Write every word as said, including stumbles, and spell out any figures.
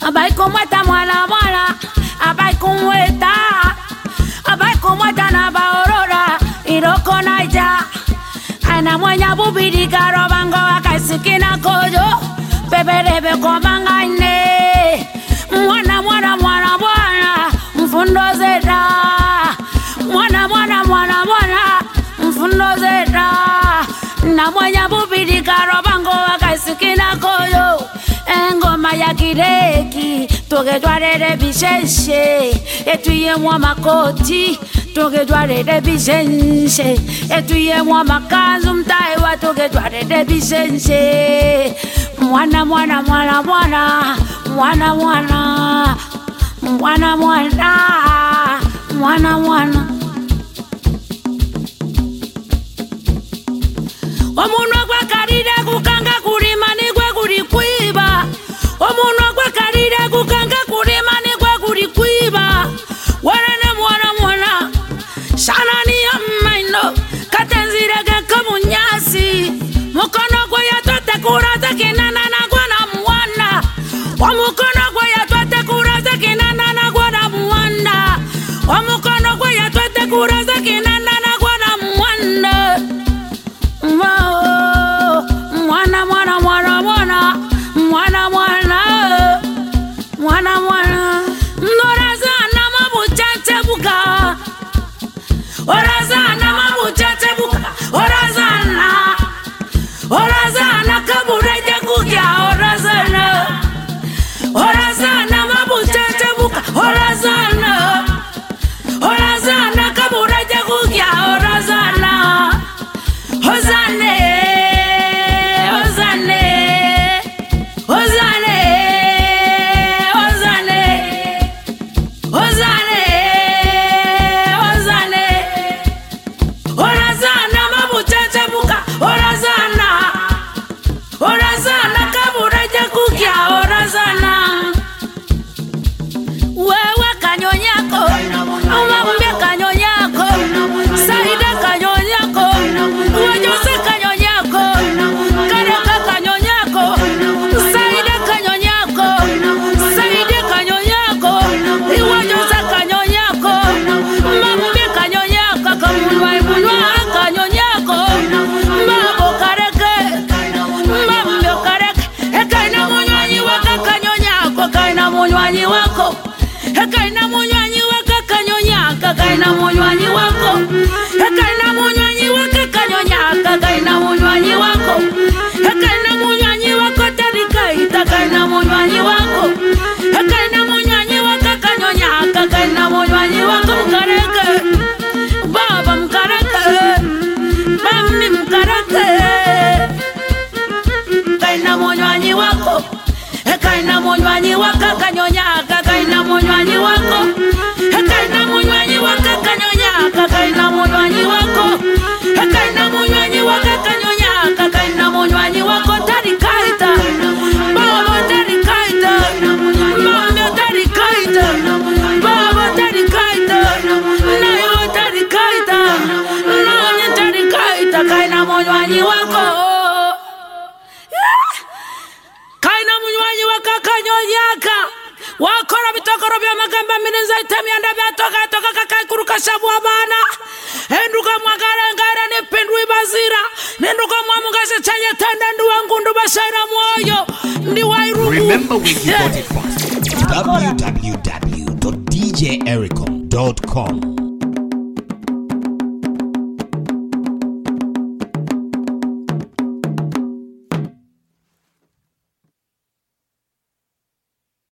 Abai kumweta mwana mwana, abai kumweta, abai kumweta na baorora, iroko naija. Aina mwenya bubidi karo bango akaisikina kojo, peperebe komanga ine. Mwana mwana mwana mwana, mfundo zeta. Mwana mwana mwana mwana, mfundo zeta. Na mwenya bubidi karo bango akaisikina kojo. Engoma ya kireki, toge dwarere bishenshe. Etuye mwa makoti, toge dwarere bishenshe. Etuye mwa makanzu mtaiwa, toge dwarere bishenshe. Mwana mwana mwana mwana, mwana mwana, mwana mwana, mwana mwana. Omuno kwa karire kukanga kurima nigwe kuri kwiba. Omuno kwa karire kukanga kurima nigwe kuri kwiba. Warene mwana mwana, shana ni amaino, katenzire geka munyasi. Mukono kwa ya tote kuraza kinana na gwana mwana. Omukono kwa ya tote kuraza kinana na gwana mwana. Omukono kwa ya tote kuraza kinana na gwana mwana. Mwana mwana mwana mwana, mwana mwana, mwana mwana. Norazana mabuchache buka, orazana mabuchache buka, orazana, orazana kabureje kukia, orazana, orazana mabuchache buka, orazana, orazana kabureje kukia, orazana, Hozane, Hozane, Hozane, Hozane, Hozane, Hozane. Orazana mabuchache buka, orazana, orazana kabureje kukia, orazana. Wewe kanyonyako, umambe kanyonyako, Saida kanyonyako, Wajose kanyonyako, Karaka kanyonyako, Saida kanyonyako, Saida kanyonyako, Wajose kanyonyako, Mambe kanyonyako, Kamunwa munwa kanyonyako, Mabo kareke, Mambe kareke, Ekaina munywanyi waka kanyonyako, Kaina munywanyi wako, Ekaina munywanyi waka kanyonyaka, Kaina munywanyi wako, Ekaina munywanyi waka kanyonyaka, Kaina munywanyi wako, Ekaina munywanyi wako tarikaita, Kaina munywanyi wako, Ekaina munywanyi waka kanyonyaka, Kaina munywanyi wako mkareke, baba mkareke, mami mkareke, Kaina munywanyi wako, Ekaina munywanyi waka kanyonyaka, Kaina munywanyi wako, Ekaina munywanyi waka kanyonyaka, Kaina munywanyi wako, Ekaina munywanyi waka kanyonyaka, Kaina munywanyi wako tarikaita, baba tarikaita, mami tarikaita, baba tarikaita, nayo tarikaita, nani tarikaita, Kaina munywanyi wako. Kaina munywanyi waka kanyonyaka, wakora bitokoro bya magamba minenza itami anda byatoka toka kakai kuruka shabu abana. Enduka mwagarangara ne pendu ibazira, nenduka mwamugasha chanya tanda nduwa ngundu bashaira moyo ndi wairu. Remember where you got it from. w w w dot d j ericom dot com